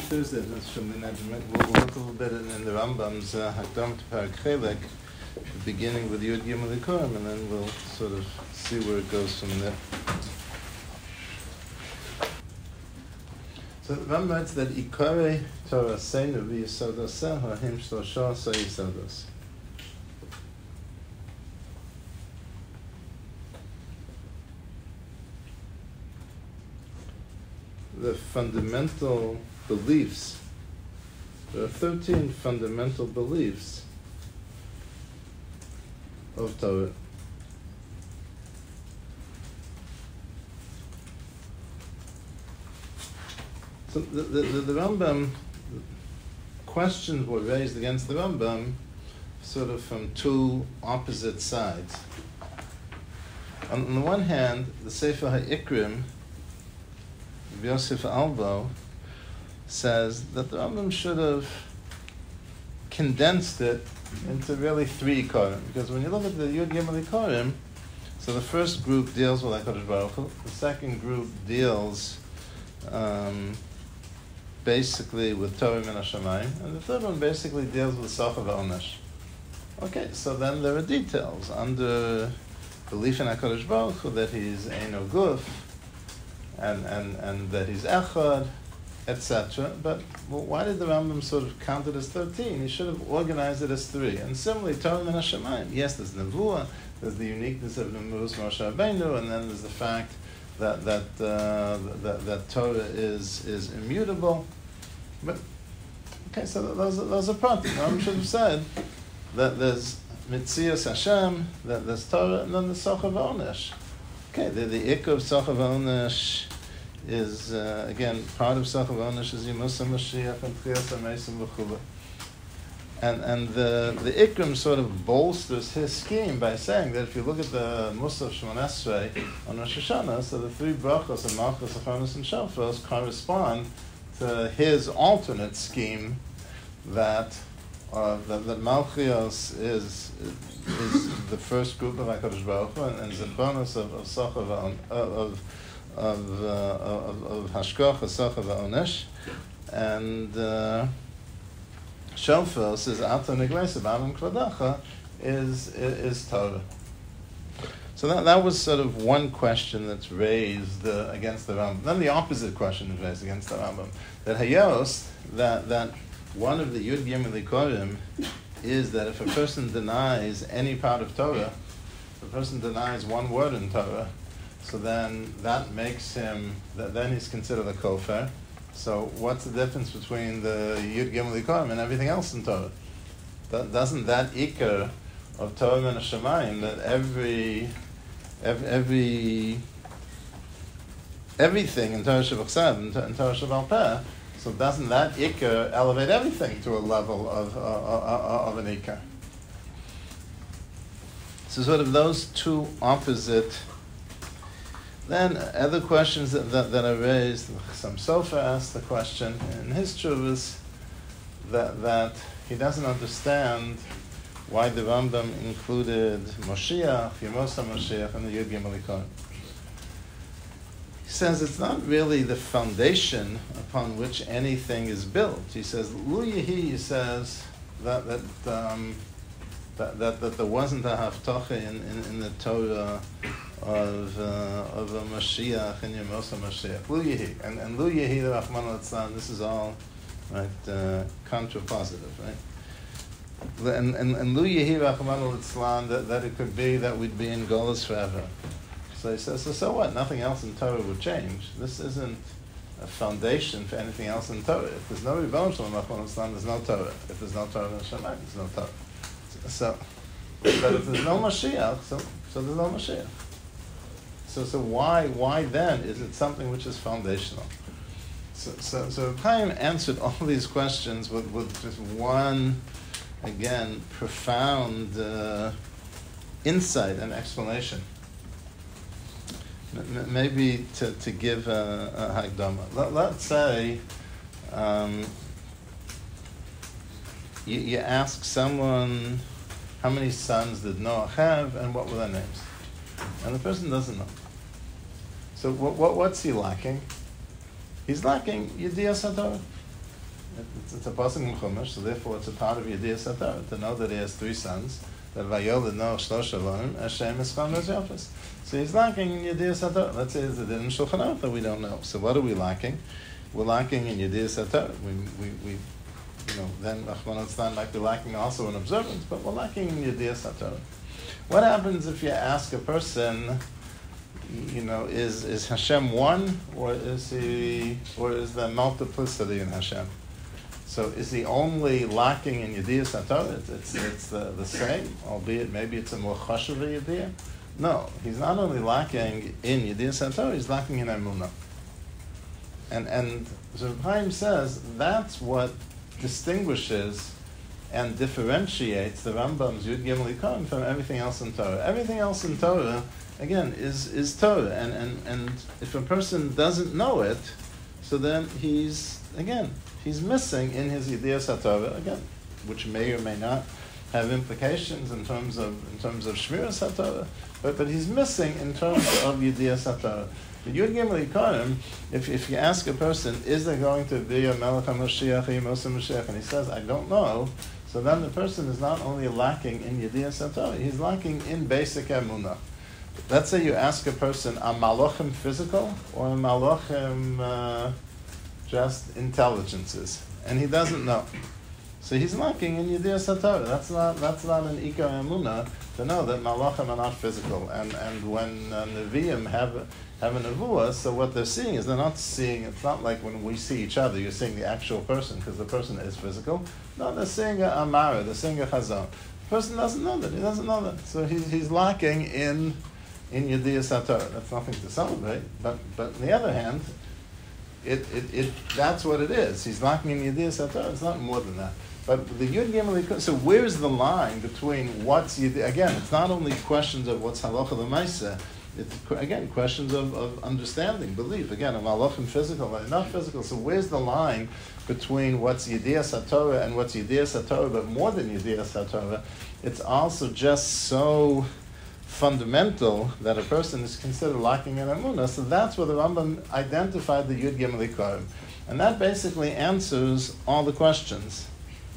Thursday, that's from the Najm. We'll look a little bit in the Rambam's Hakdam to Parak Chelek, beginning with Yud Gimel Ikorim, and then we'll sort of see where it goes from there. So the Rambam writes that Ikare Torah Seinu v'Yisodoseh ha'im shlosha sayisodos. The fundamental beliefs, there are 13 fundamental beliefs of Torah. So the Rambam, questions were raised against the Rambam sort of from two opposite sides. On the one hand, the Sefer HaIkrim, Yosef Albo, says that the Rambam should have condensed it into really three Ikorim. Because when you look at the Yud Gimel Ikorim, so the first group deals with HaKadosh Baruch Hu, the second group deals basically with Torah Min HaShamayim, and the third one basically deals with Socha v'Onesh. Okay, so then there are details under belief in HaKadosh Baruch Hu that he's Eino Guf, and that he's Echad, etc. But why did the Rambam sort of count it as 13? He should have organized it as 3. And similarly, Torah Min HaShamayim. Yes, there's Nevuah, there's the uniqueness of Nevuah Moshe Rabbeinu, and then there's the fact that Torah is immutable. But okay, so those are parts. The Rambam should have said that there's Mitzias Hashem, that there's Torah, and then the Socha v'Onesh. Okay, the Ikka of Socha v'Onesh is, again, part of Socha v'Onesh is Yemos HaMashiach and Tchias HaMeisim v'chula. And the Ikrim sort of bolsters his scheme by saying that if you look at the Musaf Shemon Esrei on Rosh Hashanah, so the three brachos of Malchus, Achonos, and Shofros correspond to his alternate scheme that Malchios is the first group of HaKadosh Baruch Hu, and Zebonus of Socha of Hashkocha, Socha v'Onesh, and Shofros is Ato Niglesa, Adam Kvadacha is Torah. So that was sort of one question that's raised against the Rambam. Then the opposite question is raised against the Rambam, that Hayos, that one of the Yud Gimel Ikorim is that if a person denies any part of Torah, if a person denies one word in Torah, so then that makes him, then he's considered a kofar. So what's the difference between the Yud Gimel Ikorim and everything else in Torah? Doesn't that ikar of Torah Min HaShamayim, that everything in Torah Shebachsav and Torah Shebal Peh, so doesn't that ikar elevate everything to a level of an ikar? So sort of those two opposite. Then other questions that are raised. Some Sofer asked the question in his Chuvas that he doesn't understand why the Rambam included Moshiach, Yemos HaMashiach, and the Yud Gimel Ikorim. He says it's not really the foundation upon which anything is built. He says, Lu Yehi, he says that there wasn't a haftacha in the Torah of a Mashiach and Yemos HaMashiach. Lu Yehi. And Lu Yehi, the Rahman al-Tzlan, this is all right, contra-positive, right? And Lu Yehi Rahman al-Tzlan, that it could be that we'd be in Golus forever. So he says, so what? Nothing else in Torah would change. This isn't a foundation for anything else in Torah. If there's no Rebbeinu Shalom Rahman al-Tzlan, there's no Torah. If there's no Torah in Shemayim, there's no Torah. So, but if there's no Mashiach, so there's no Mashiach. So why then is it something which is foundational? So Chaim answered all these questions with just one, again, profound insight and explanation. Maybe to give a Hakdama. Let's say you ask someone, how many sons did Noah have, and what were their names? And the person doesn't know. So what's he lacking? He's lacking Yediyas HaTorah. It's a pasuk in Chumash, so therefore it's a part of Yediyas HaTorah to know that he has 3 sons. That Vayolid Noach Shlosh Alonim, Hashem Eschal Mezayafos. So he's lacking in Yediyas HaTorah. Let's say it's a din in Shulchan Aruch that we don't know. So what are we lacking? We're lacking in Yediyas HaTorah. We then Rachmana litzlan might be lacking also in observance, but we're lacking in Yediyas HaTorah. What happens if you ask a person, is Hashem one, or is there multiplicity in Hashem? So is he only lacking in Yediyas HaTorah? It's the same, albeit maybe it's a more chashuva Yediyah? No, he's not only lacking in Yediyas HaTorah, he's lacking in Emunah. And so Chaim says that's what distinguishes and differentiates the Rambam's Yud Gimel Ikarim from everything else in Torah. Everything else in Torah, again, is Torah. And if a person doesn't know it, so then he's missing in his Yediyas HaTorah, again, which may or may not have implications in terms of Shmiras HaTorah, but he's missing in terms of Yediyas HaTorah. The Yud Gimel Ikarim, if you ask a person, is there going to be a Melech HaMashiach, a Yemos HaMashiach, and he says, I don't know, so then the person is not only lacking in Yediyas HaTorah, he's lacking in basic Emunah. Let's say you ask a person, are Malachim physical, or are Malachim just intelligences? And he doesn't know. So he's lacking in Yediyas HaTorah. That's not an Ikar Emunah to know that Malachim are not physical. And when Nevi'im have a Nevuah, so what they're seeing is they're not seeing, it's not like when we see each other, you're seeing the actual person, because the person is physical. No, they're seeing a Amara, they're seeing a Chazon. The person doesn't know that, he doesn't know that. So he's lacking in Yediyas HaTorah. That's nothing to celebrate, but on the other hand, that's what it is. He's lacking in Yediyas HaTorah, it's not more than that. But the Yud Gimel, so where's the line between what's Yediyas? Again, it's not only questions of what's Halacha L'Maaseh, it's, again, questions of understanding, belief. Again, am Malachim physical, not physical. So where's the line between what's Yediyas HaTorah and what's Yediyas HaTorah, but more than Yediyas HaTorah? It's also just so fundamental that a person is considered lacking in Emunah. So that's where the Rambam identified the Yud Gimel Ikarim. And that basically answers all the questions.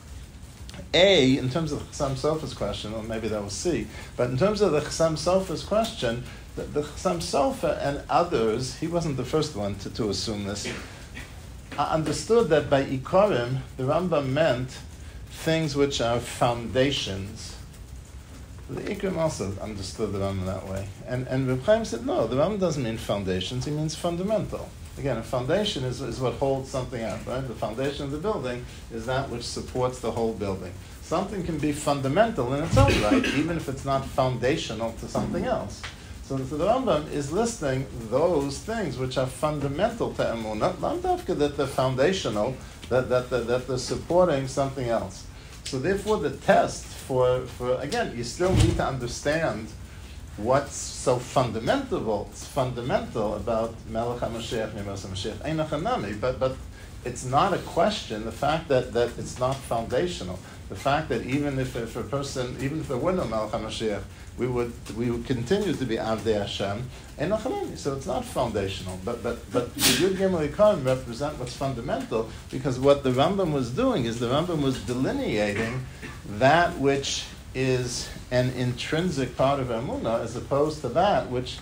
A, in terms of the Chassam Sofer's question, or maybe that was C, but in terms of the Chassam Sofer's question, the Chassam Sofer and others, he wasn't the first one to assume this, understood that by Ikarim, the Rambam meant things which are foundations. The Ikarim also understood the Rambam that way. And Reb Chaim said, no, the Rambam doesn't mean foundations, he means fundamental. Again, a foundation is what holds something up, right? The foundation of the building is that which supports the whole building. Something can be fundamental in its own right, even if it's not foundational to something else. So the Rambam is listing those things which are fundamental to Emunah, not that they're foundational, that they're supporting something else. So therefore the test for again, you still need to understand what's so fundamental about Melech HaMashiach, Yemos HaMashiach, Ein Hanami, but it's not a question, the fact that it's not foundational. The fact that even if a person, even if there were no Melech HaMashiach, we would continue to be Avdei Hashem, Ein Hanami. So it's not foundational. But the Yud Gimel Ikarim represent what's fundamental, because what the Rambam was doing is the Rambam was delineating that which is an intrinsic part of Emunah, as opposed to that which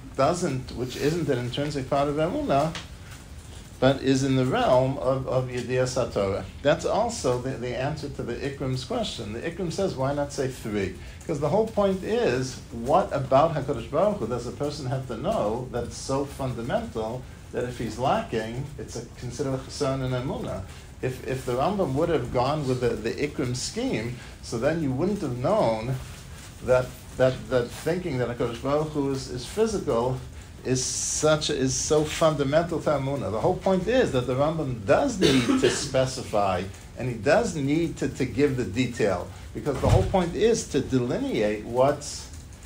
isn't an intrinsic part of Emunah, but is in the realm of Yediyas HaTorah. That's also the answer to the Ikrim's question. The Ikrim says, why not say 3? Because the whole point is, what about HaKadosh Baruch Hu does a person have to know that's so fundamental that if he's lacking, it's considered a chesron in Emunah? If the Rambam would have gone with the Ikrim scheme, so then you wouldn't have known that thinking that HaKadosh Baruch Hu is physical is so fundamental to Emunah. The whole point is that the Rambam does need to specify, and he does need to give the detail, because the whole point is to delineate what's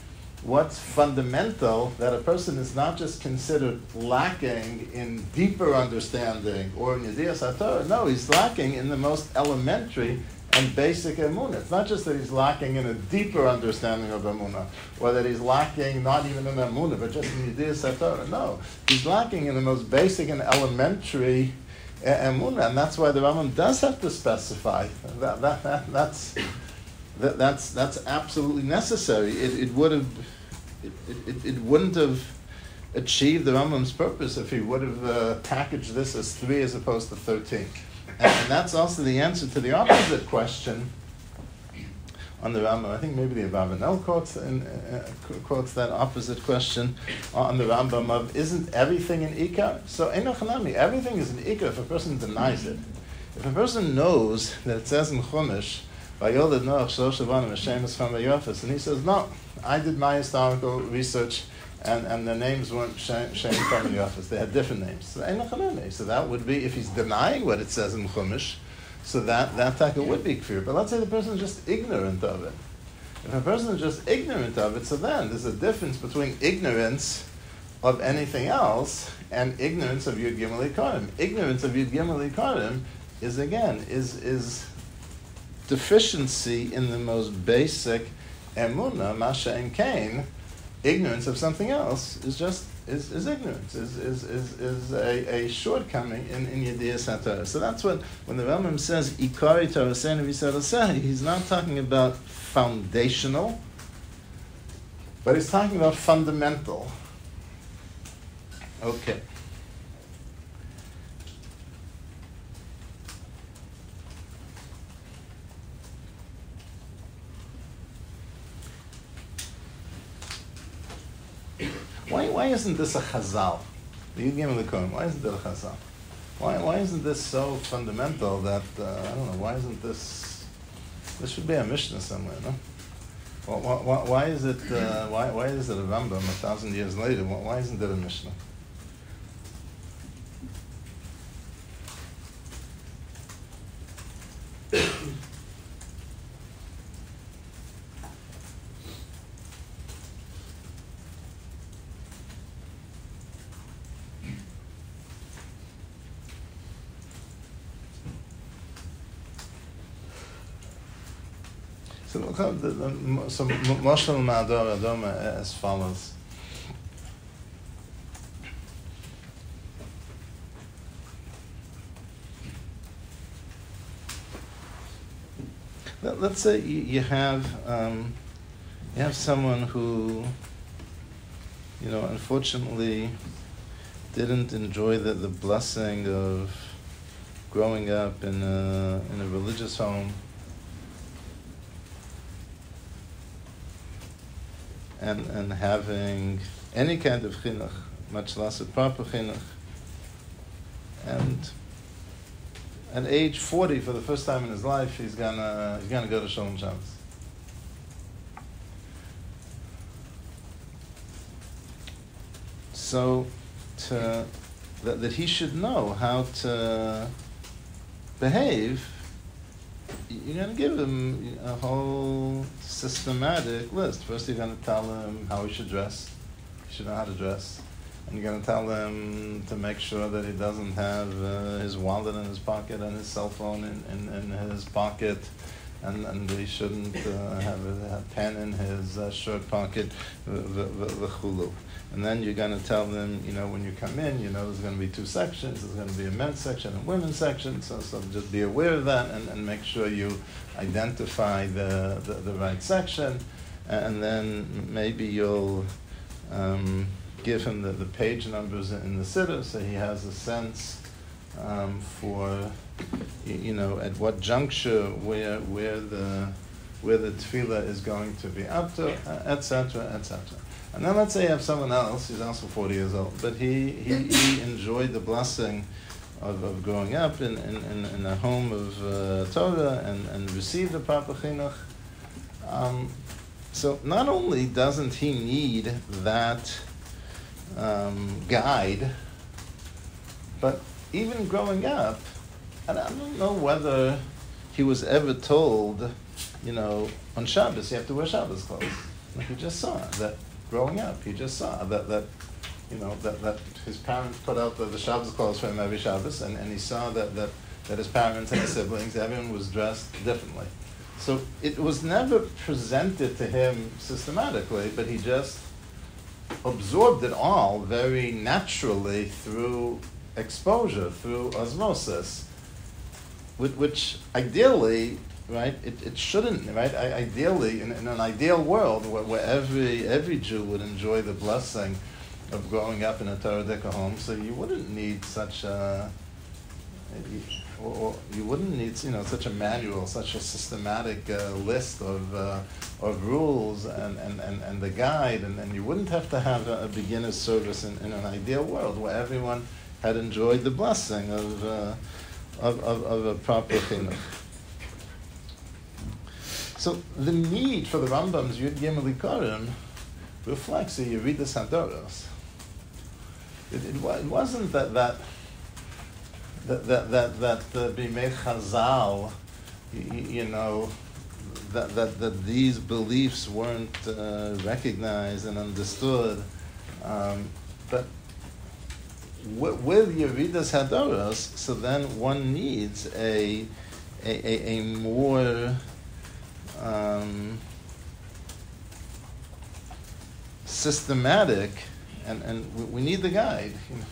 fundamental, that a person is not just considered lacking in deeper understanding or in Yediyas HaTorah. No, he's lacking in the most elementary and basic Emunah. It's not just that he's lacking in a deeper understanding of Emunah, or that he's lacking not even in Emunah, but just in Yediyas HaTorah. No, he's lacking in the most basic and elementary emunah, and that's why the Rambam does have to specify that's absolutely necessary. It wouldn't have achieved the Rambam's purpose if he would have packaged this as 3 as opposed to 13. And that's also the answer to the opposite question on the Rambam. I think maybe the Abarbanel quotes that opposite question on the Rambam of, isn't everything an Ikar? So, everything is an Ikar if a person denies it. If a person knows that it says in Chumash, and he says, no, I did my historical research, and their names weren't Shem from the office. They had different names. So that would be, if he's denying what it says in Chumash, so that taka would be kfir. But let's say the person is just ignorant of it. If a person is just ignorant of it, so then there's a difference between ignorance of anything else and ignorance of Yud Gimel Ikarim. Ignorance of Yud Gimel Ikarim is deficiency in the most basic emunah, masha and kain. Ignorance of something else is ignorance, is a shortcoming in Yediyas HaTorah. So that's what, when the Rambam says, Ikari Torasenu v'Yisrael, he's not talking about foundational, but he's talking about fundamental. Okay. Why isn't this a chazal? The Yud Gimel Ikarim. Why isn't it a chazal? Why isn't this so fundamental that I don't know? Why isn't this? This should be a Mishnah somewhere, no? Why is it? Why is it a Rambam 1,000 years later? Why isn't it a Mishnah? So Moshe Ma'ador Adoma as follows. Let's say you have someone who, unfortunately didn't enjoy the blessing of growing up in a religious home. And having any kind of chinuch, much less a proper chinuch, and at age 40, for the first time in his life, he's gonna go to Shalom Shabbos. So, that he should know how to behave. You're going to give him a whole systematic list. First, you're going to tell him how he should dress. He should know how to dress. And you're going to tell him to make sure that he doesn't have his wallet in his pocket and his cell phone in his pocket. And he shouldn't have a pen in his shirt pocket, v'chulu. And then you're going to tell them, when you come in, there's going to be 2 sections. There's going to be a men's section and women's section. So just be aware of that and make sure you identify the right section. And then maybe you'll give him the page numbers in the siddur so he has a sense for, at what juncture where the tefillah is going to be up to, etc., etc. And then let's say you have someone else, he's also 40 years old, but he enjoyed the blessing of growing up in a home of Torah and received a proper chinuch. So not only doesn't he need that guide, but even growing up, and I don't know whether he was ever told, on Shabbos you have to wear Shabbos clothes. Like he just saw that growing up. He just saw that his parents put out the Shabbos clothes for him every Shabbos, and he saw that his parents and his siblings, everyone was dressed differently. So it was never presented to him systematically, but he just absorbed it all very naturally through exposure through osmosis, which ideally, right, it shouldn't, right? Ideally, in an ideal world where every Jew would enjoy the blessing of growing up in a Torah Dika home, so you wouldn't need such a, or you wouldn't need, such a manual, such a systematic list of rules and the guide, and you wouldn't have to have a beginner's service in an ideal world where everyone had enjoyed the blessing of a proper chinuch. So the need for the Rambam's Yud Gimel Ikarim reflects the Yeridas Hadoros. It wasn't that Bimei Chazal, that these beliefs weren't recognized and understood, but with Yeridas Hadoros, so then one needs a more systematic, and we need the guide.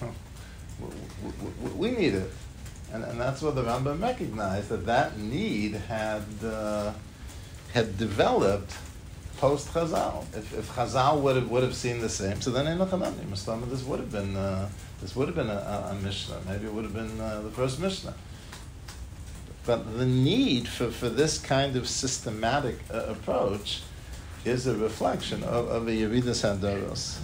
We need it, and that's what the Rambam recognized, that need had developed post Chazal. If Chazal would have seen the same, so then this would have been a Mishnah. Maybe it would have been the first Mishnah. But the need for this kind of systematic approach is a reflection of a Yeridas Hadoros.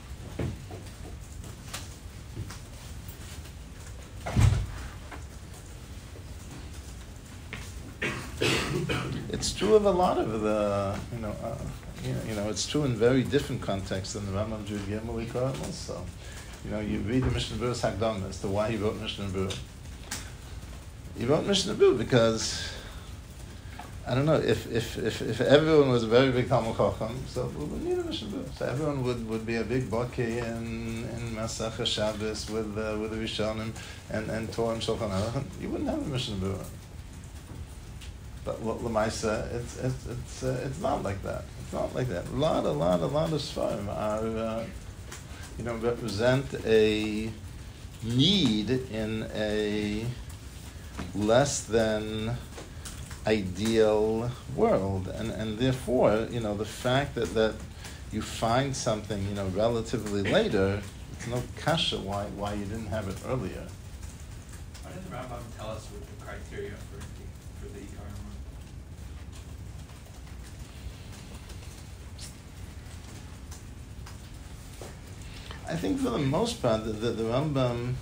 It's true of a lot of the, it's true in very different contexts than the Rambam Yud Gimel Ikarim also. You read the Mishnah Berurah's Hakdama as to why he wrote Mishnah Berurah. He wrote Mishnah Berurah because, I don't know, if everyone was a very big Talmud Chacham, so we would need a Mishnah Berurah. So everyone would be a big Baki in Masach Shabbos with the Rishonim and Torah and Shulchan Aruch. You wouldn't have a Mishnah Berurah. But L'maisa, it's not like that. It's not like that. A lot of Sfarim are, represent a need in a less than ideal world, and therefore, the fact that you find something, relatively later, it's no kasha why you didn't have it earlier. Why did the Rambam tell us what the criteria for the Ikarim were? I think for the most part, the Rambam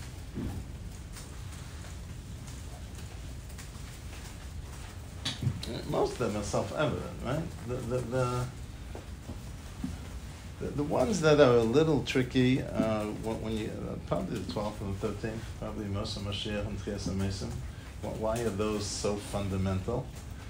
most of them are self-evident, right? The ones that are a little tricky when you probably the 12th and the 13th, probably Moshe Mashiach and Tchias HaMesim. Why are those so fundamental?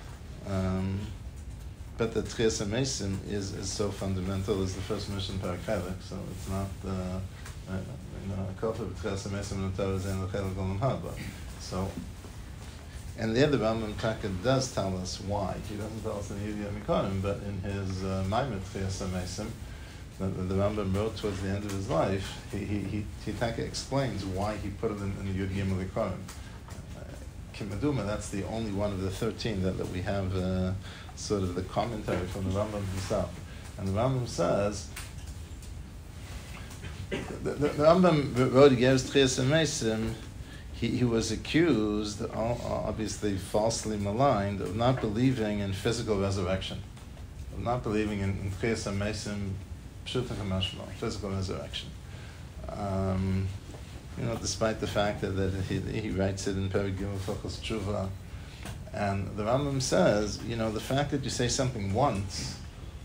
But the Tchias HaMesim is so fundamental as the first mission Parakhelek, so it's not a kofa b'Tchias HaMesim and Torah Zein L'Chelek Olam Haba. So. And there the Rambam Taka does tell us why. He doesn't tell us in Yud Gimel Ikarim, but in his Maimed Tchias HaMesim, that the Rambam wrote towards the end of his life, he Taka explains why he put it in the Yud Gimel Ikarim. Kimaduma, that's the only one of the 13 that we have sort of the commentary from the Rambam himself. And the Rambam says, the Rambam wrote against Tchias HaMesim. He was accused, obviously falsely maligned, of not believing in physical resurrection, of not believing in Tchias HaMesim, Pshuta Kamashma, physical resurrection. Despite the fact that he writes it in Perek Gimel Hilchos Tshuva, and the Rambam says, the fact that you say something once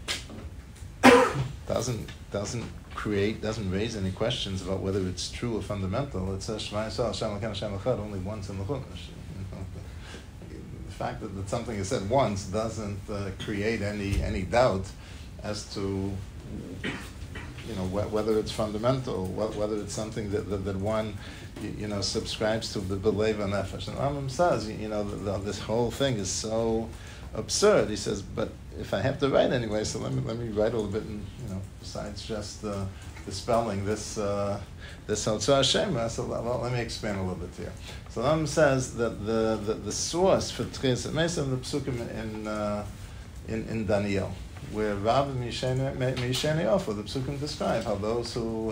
doesn't raise any questions about whether it's true or fundamental. It says Shema Yisrael Hashem Elokeinu Hashem Echad only once in the Chumash. The fact that something is said once doesn't create any doubt as to whether it's fundamental, whether it's something that one subscribes to the B'Lev HaNefesh. And Rambam says this whole thing is so absurd. He says, but if I have to write anyway, so let me write a little bit, besides just dispelling this Hotzah Shema. So let me expand a little bit here. So the Rambam says that the source for Tchias HaMesim, the psukim in Daniel, where Rav Misheni Offer, the psukim describe how those who,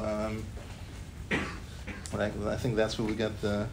I think that's where we get the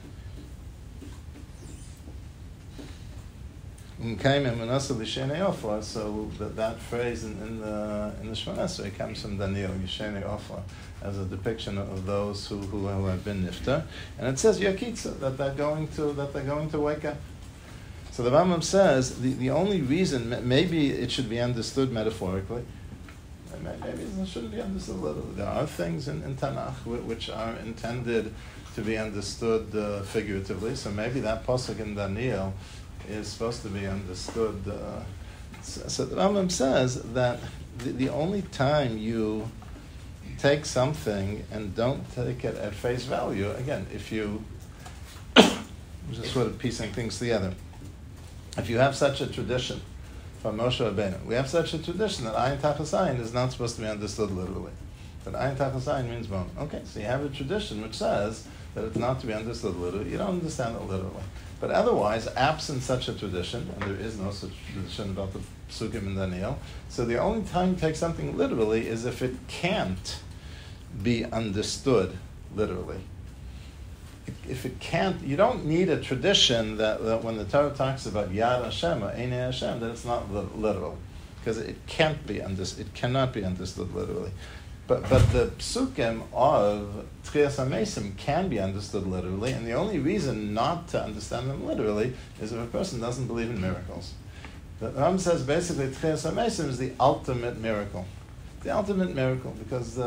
so that phrase in the Shemona Esrei comes from Daniel, Yisheni Offer, as a depiction of those who have been niftar, and it says Yakitza, that they're going to wake up. So the Rambam says the only reason, maybe it should be understood metaphorically, maybe it shouldn't be understood literally. There are things in Tanakh which are intended to be understood figuratively. So maybe that pasuk in Daniel is supposed to be understood. So the Rambam says that the only time you take something and don't take it at face value, again, if you just sort of piecing things together, if you have such a tradition from Moshe Rabbeinu, we have such a tradition that Ayin Tachas Ayin is not supposed to be understood literally. But Ayin Tachas Ayin means bone. Okay, so you have a tradition which says that it's not to be understood literally. You don't understand it literally. But otherwise, absent such a tradition, and there is no such tradition about the Psukim in Daniel, so the only time you take something literally is if it can't be understood literally. If it can't, you don't need a tradition that when the Torah talks about Yad Hashem or Einei Hashem, that it's not literal, because it can't be it cannot be understood literally. But the psukim of Tchias HaMesim can be understood literally, and the only reason not to understand them literally is if a person doesn't believe in miracles. The Rambam says basically Tchias HaMesim is the ultimate miracle. The ultimate miracle, because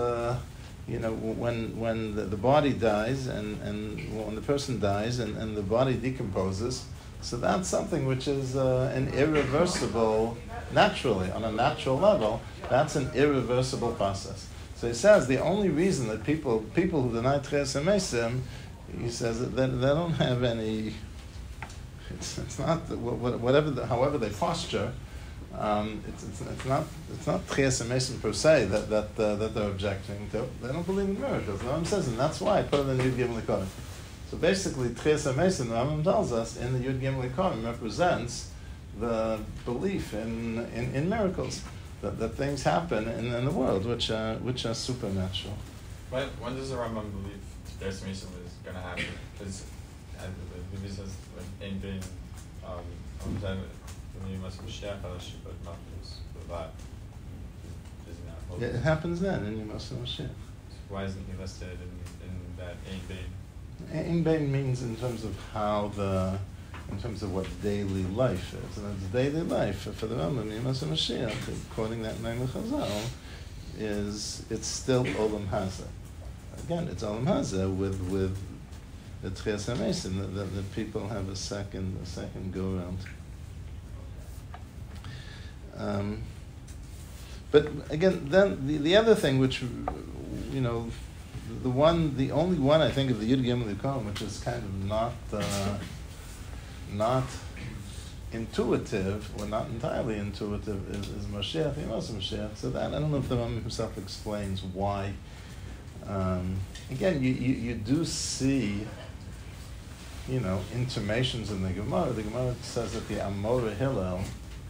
when the body dies and when the person dies and the body decomposes, so that's something which is an irreversible, naturally, on a natural level, that's an irreversible process. So he says the only reason that people who deny Tchias HaMesim, he says that they don't have any. It's not however they posture. It's not Tchias HaMesim per se that they're objecting to. They don't believe in miracles. The Rambam says, and that's why I put it in the Yud Gimel Korim. So basically, Tchias HaMesim, the Rambam tells us, in the Yud Gimel Korim represents the belief in miracles. That things happen in the world which are supernatural. When does the Rambam believe Tchias HaMesim is going to happen? Because the Bible says in being it happens then in Yemos Mashiach. Why isn't he listed in that Ein Bein? Ein Bein means in terms of in terms of what daily life is. And it's daily life for the Rambam, Yemos Mashiach, quoting that name of Chazal, it's still Olam Hazeh. Again, it's Olam Hazeh with the Tchias HaMesim, that people have a second go around. But again, then the other thing, which the only one I think of the Yud Gimel Korim, which is kind of not intuitive, or not entirely intuitive, is Mashiach, Yemos Mashiach. So that I don't know if the Rambam himself explains why. Again, you do see, intimations in the Gemara. The Gemara says that the Amora Hillel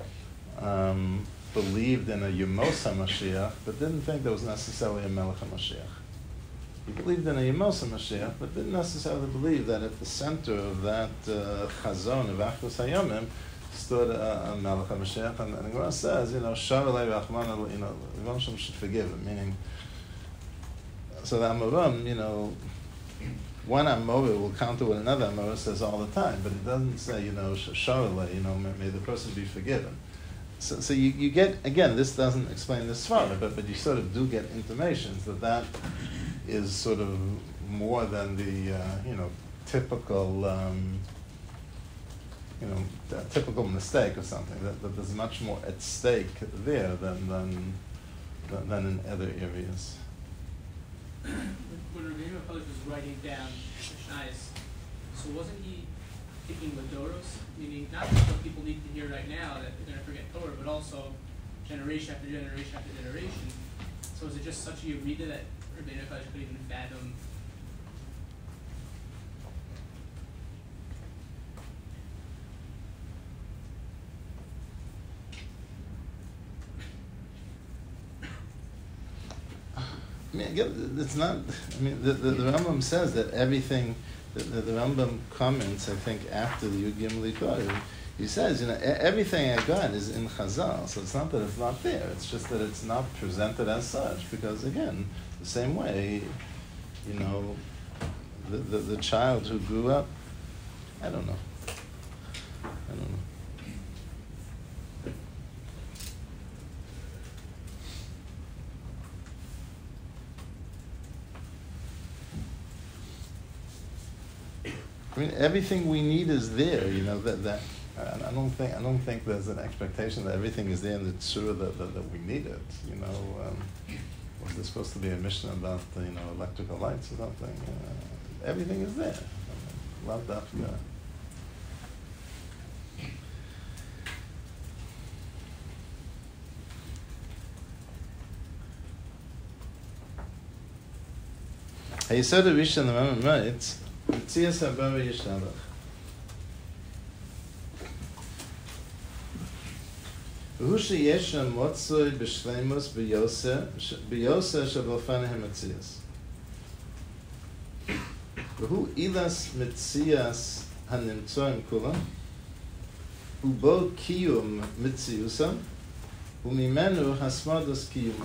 believed in a Yemos HaMashiach, but didn't think there was necessarily a Melech HaMashiach. He believed in a Yemos HaMashiach, but didn't necessarily believe that at the center of that Chazon of Achdus HaYomim stood a Melech HaMashiach. And the Gemara says, Sharalei Rachman, the Rosham should forgive him, meaning, so the Amorim, one Amora will counter what another Amora says all the time, but it doesn't say, Sharalei, may the person be forgiven. So you get, again, this doesn't explain the Svara, but you sort of do get intimations that is sort of more than the, typical, typical mistake or something, that there's much more at stake there than in other areas. When Rabbeinu was writing down Mishnayos, so wasn't he thinking Ladoros, meaning not just what people need to hear right now that they're going to forget Torah, but also generation after generation after generation? So is it just such a Yerida that Rabbeinu Kodesh could even fathom? I mean, again, it's not. I mean, the Rambam says that everything. The Rambam comments, I think, after the Yud Gimel Ikar, he says, everything I got is in Chazal. So it's not that it's not there. It's just that it's not presented as such. Because again, the same way, the child who grew up, I don't know. I mean, everything we need is there. That I don't think there's an expectation that everything is there in the tzura that we need it. Was there supposed to be a mission about electrical lights or something? Everything is there. Love dafka. Hayesod Rishon the Rambam writes. Mitzias Habara Yishalach. V'hu sheyesh motzoi b'shleimus b'yoseh shebalfanehem Mitzias. V'hu ilas Mitzias hanimtzoim kulam ubo kiyum Mitziusam u'mimenu hasmados kiyumam.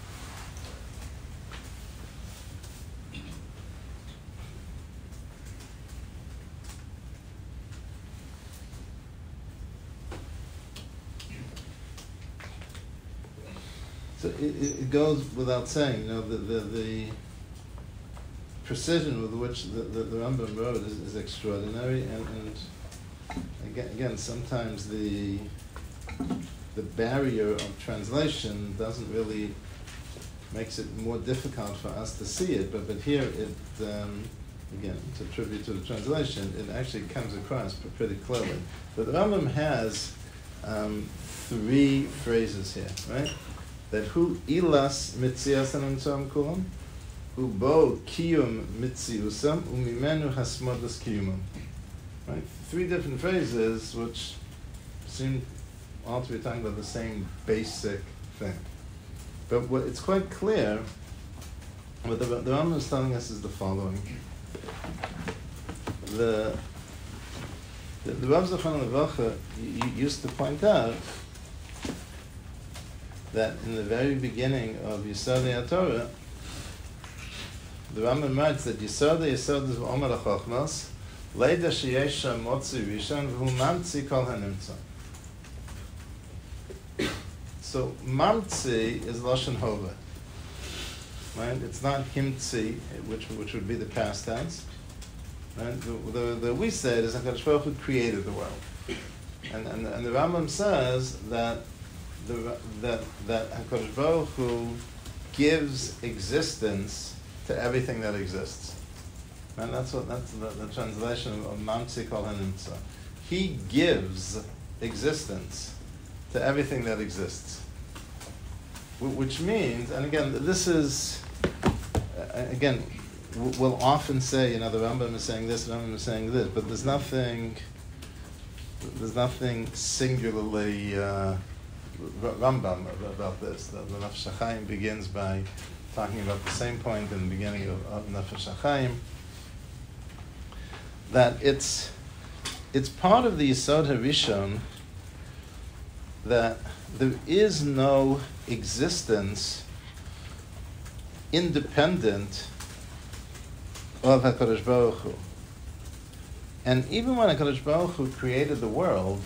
So it goes without saying, the precision with which the Rambam wrote is extraordinary, and again, sometimes the barrier of translation doesn't really makes it more difficult for us to see it. But here it again, it's a tribute to the translation. It actually comes across pretty clearly. But the Rambam has 3 phrases here, right? That hu ilas mitzias hanimtzoim kulam, ubo kiyum mitziusam, umimenu hasmodas kiyumam. Right? 3 different phrases which seem all to be talking about the same basic thing. But what it's quite clear, what the Rambam is telling us is the following. The Rav Zechron Levacha used to point out that in the very beginning of Yisodei HaTorah, the Rambam writes that Yisodei is v'omer ha'chochmas, leida sheyesh sham motzi rishon v'hu mamtzi kol hanimtza. So mamtzi is lashon hova, right? It's not himtzi, which would be the past tense. Right? The we say it is HaKadosh Baruch Hu created the world, and the Rambam says that that HaKadosh Baruch Hu gives existence to everything that exists. And that's the translation of Mamtzi Kol HaNimtza. He gives existence to everything that exists. Which means, and again, this is, again, we'll often say, the Rambam is saying this, the Rambam is saying this, but there's nothing singularly Rambam about this. The Nefesh HaChaim begins by talking about the same point in the beginning of Nefesh HaChaim, that it's part of the Yisod HaRishon that there is no existence independent of HaKadosh Baruch Hu. And even when HaKadosh Baruch Hu created the world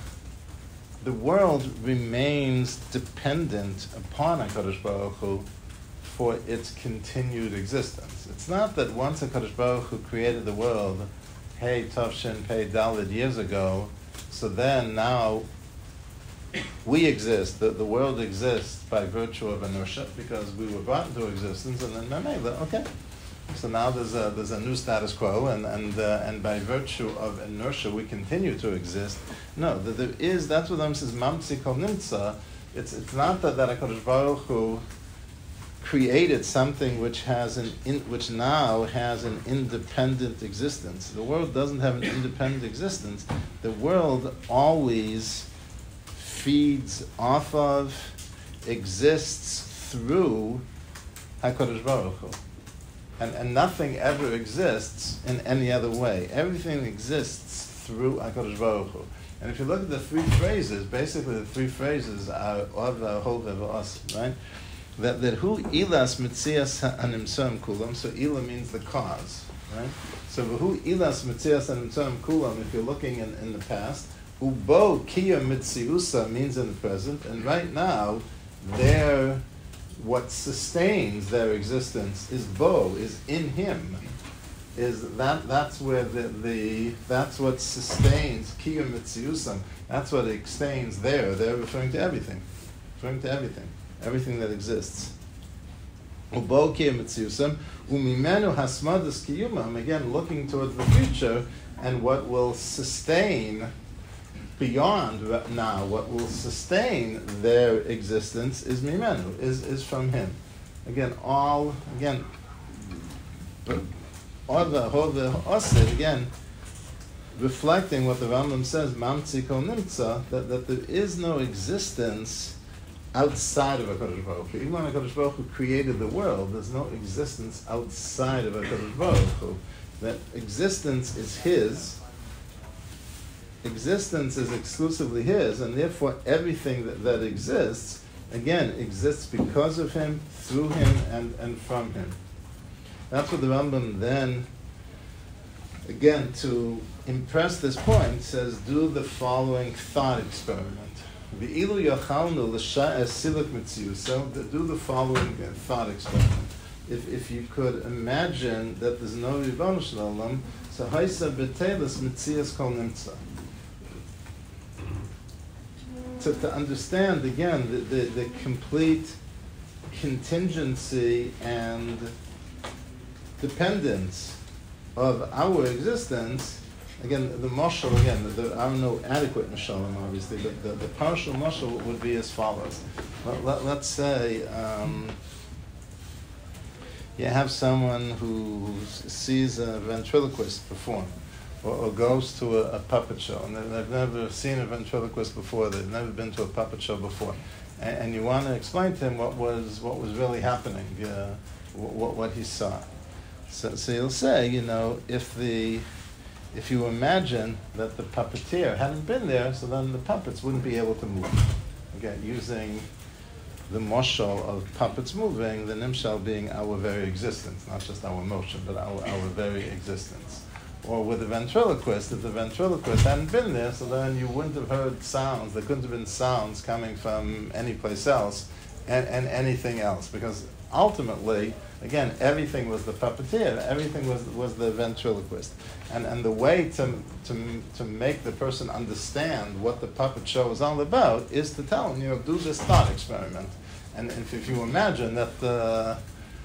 remains dependent upon HaKadosh Baruch Hu for its continued existence. It's not that once HaKadosh Baruch Hu created the world, hey, Tavshin Pei Daled years ago, so then now we exist, the world exists by virtue of inertia because we were brought into existence, and then Mamela, okay. So now there's a new status quo, and by virtue of inertia we continue to exist. No, that's what Ram says. Mamtzi Kol Nimtza. It's not that HaKadosh Baruch Hu created something which which now has an independent existence. The world doesn't have an independent existence. The world always feeds off of, exists through HaKadosh Baruch Hu. And nothing ever exists in any other way. Everything exists through HaKadosh Baruch Hu. And if you look at the three phrases, basically the three phrases are Od, Hov, V'Os, right? That Hu Ilas Mitzias Hanimtzam Kulam. So Ila means the cause, right? So Hu Ilas Mitzias Hanimtzam Kulam, if you're looking in the past, Ubo Kiya Mitziusa means in the present, and right now, what sustains their existence is Bo, is in him. That's where that's what sustains Kiyum Mitziusam. That's what extends there. They're referring to everything. Everything that exists. Ubo Kiyum Mitziusam, Umimenu Hasmadas Kiyumam, again looking towards the future, and what will sustain beyond now, what will sustain their existence is Mimenu, is from him. Again, Oda, Hova, Osid, again, reflecting what the Rambam says, Mamtzi Kol Nimtza, that there is no existence outside of HaKadosh Baruch Hu. Even when HaKadosh Baruch Hu created the world, there's no existence outside of HaKadosh Baruch Hu. That existence is his, existence is exclusively his, and therefore everything that exists, again, exists because of him, through him, and from him. That's what the Rambam then, again, to impress this point, says, do the following thought experiment. Do the following thought experiment. If you could imagine that there's no Ribono Shel Olam, so haisa b'teilus mitzias kol nimtza. To understand, again, the complete contingency and dependence of our existence, again, the mashal, there are no adequate mashalim, obviously, but the partial mashal would be as follows. Let's say you have someone who sees a ventriloquist perform, or goes to a puppet show, and they've never seen a ventriloquist before, they've never been to a puppet show before, and you want to explain to him what was really happening, what he saw. So you'll say, if you imagine that the puppeteer hadn't been there, so then the puppets wouldn't be able to move. Again, using the moshal of puppets moving, the nimshal being our very existence, not just our motion, but our very existence. Or with a ventriloquist, if the ventriloquist hadn't been there, so then you wouldn't have heard sounds, there couldn't have been sounds coming from any place else, and anything else, because ultimately, again, everything was the puppeteer, everything was the ventriloquist. And the way to make the person understand what the puppet show is all about is to tell him, do this thought experiment. And if you imagine that that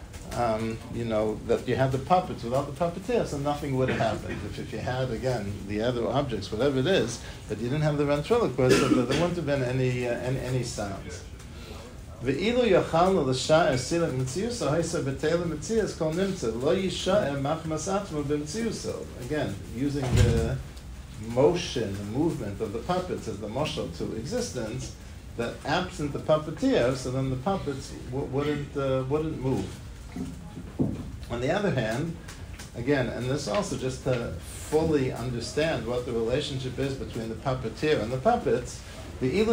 you had the puppets without the puppeteer, so nothing would have happened. If you had, again, the other objects, whatever it is, but you didn't have the ventriloquist, so there wouldn't have been any sounds. Ve'ilu yachalnu l'sha'er silak mitziuso haisa b'teila mitzias kol nimtza lo yisha'er machmas atma b'mitziuso. Again, using the motion, the movement of the puppets as the moshel to existence, that absent the puppeteer, so then the puppets wouldn't move. On the other hand, again, and this also just to fully understand what the relationship is between the puppeteer and the puppets, let's say,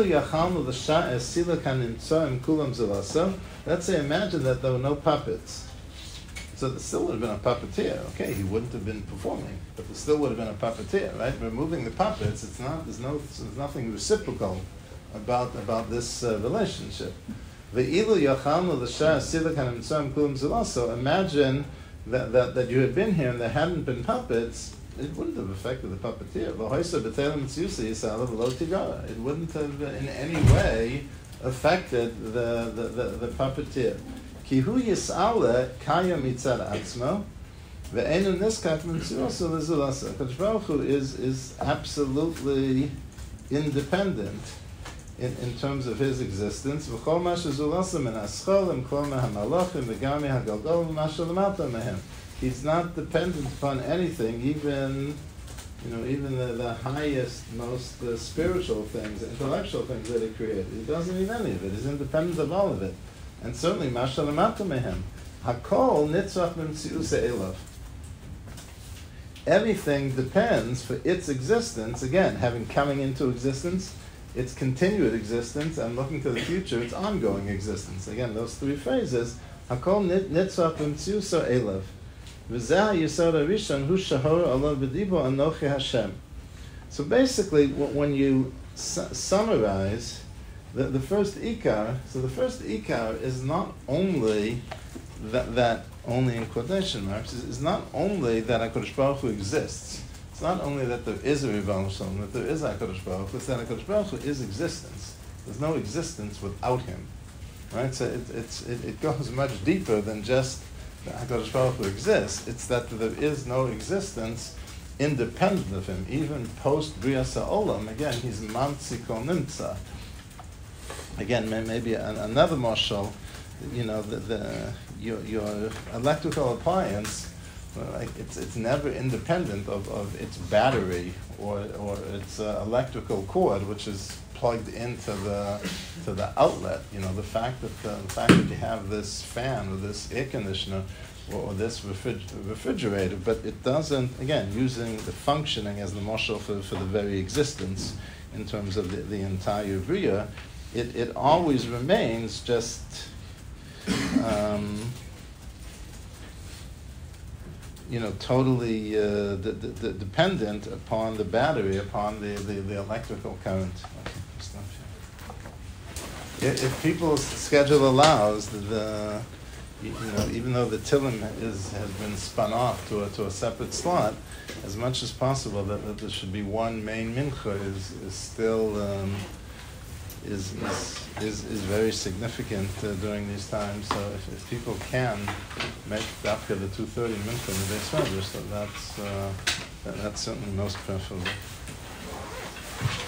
imagine that there were no puppets. So there still would have been a puppeteer. Okay, he wouldn't have been performing, but there still would have been a puppeteer, right? Removing the puppets, there's nothing reciprocal about this relationship. So imagine that you had been here and there hadn't been puppets. It wouldn't have affected the puppeteer. It wouldn't have in any way affected the puppeteer. Kihu yis'ale kaya mitzad atzmo, ve'enu niskak mitziuso l'zulasa. HaKadosh Baruch Hu is absolutely independent in terms of his existence. V'chol ma shezulasa min haschol kol mehamalachim v'gam mehagalgol ma shelamata mehem. He's not dependent upon anything, even the highest, most spiritual things, intellectual things that he created. He doesn't need any of it. He's independent of all of it. And certainly, ma shelamata mehem. Hakol nitzach b'mtziusa elav. Everything depends for its existence, again, having coming into existence, its continued existence, and looking to the future, its ongoing existence. Again, those three phrases, Hakol nitzach b'mtziusa elav. V'zeh yisod harishon hu shahor alav b'dibo anochi Hashem. So basically, when you summarize the first ikar, so the first ikar is not only that only in quotation marks, is not only that HaKadosh Baruch Hu exists. It's not only that there is a Ribono Shel Olam, that there is HaKadosh Baruch Hu, it's that HaKadosh Baruch Hu is existence. There's no existence without him. Right? So it goes much deeper than just that HaKadosh Baruch Hu exists. It's that there is no existence independent of him. Even post Brias HaOlam, again, he's Mamtzi Kol Nimtza. Again, maybe another mashal, your electrical appliance, it's never independent of its battery or its electrical cord, which is plugged into the outlet. The fact that you have this fan or this air conditioner or this refrigerator, but it doesn't, again, using the functioning as the mashal for the very existence in terms of the entire Bria, it always remains just totally dependent upon the battery, upon the electrical current. Okay, stop here. If people's schedule allows, even though the Tillim has been spun off to a separate slot, as much as possible that there should be one main mincha is still is very significant during these times. So if people can make dafka the 2:30 mincha in the Beis Medrash, that's certainly most preferable.